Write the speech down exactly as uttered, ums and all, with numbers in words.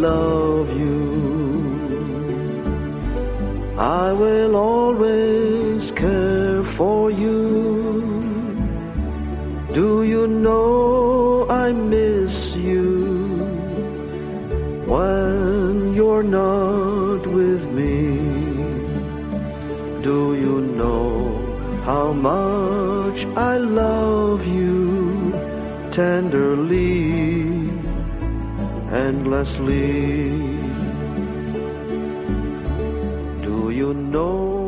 love you. I will always care for you. Do you know I miss you when you're not with me? Do you know how much I love you tenderly, endlessly? Do you know